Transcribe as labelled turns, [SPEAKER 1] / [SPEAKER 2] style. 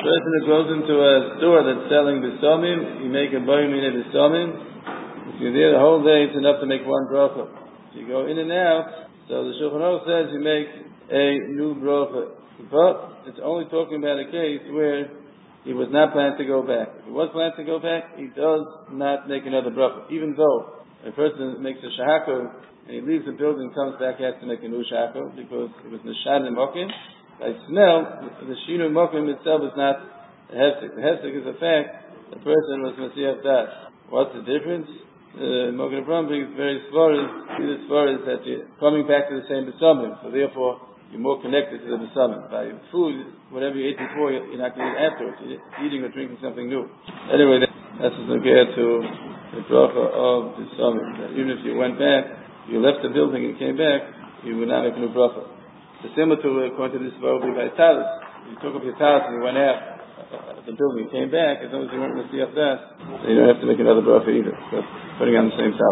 [SPEAKER 1] person that goes into a store that's selling bisomim, you make a boim in a bisomim. If you're there the whole day, it's enough to make one bracha. If you go in and out, so the Shulchan Aruch says you make a new bracha. But it's only talking about a case where he was not planning to go back. If he was planning to go back, he does not make another bracha. Even though a person makes a shahako and he leaves the building, comes back, he has to make a new shahako because it was nishad and mokim. By smell, the shinu mokim itself is not a hefsek. The hefsek is a fact the person was Masiach Das. What's the difference? Mokim Abram brings very svaris that you're coming back to the same besomim, so therefore you're more connected to the besomim. By food, whatever you ate before, you're not going to eat afterwards. You're eating or drinking something new. Anyway, that's as compared to the bracha of besomim. Even if you went back, you left the building and came back, you would not make a new bracha. It's similar to, according to this verbally by talis. You took up your talis and you went out of the building, you came back, as long as you weren't in the Masiach Das, so you don't have to make another bracha either. But putting on the same talis.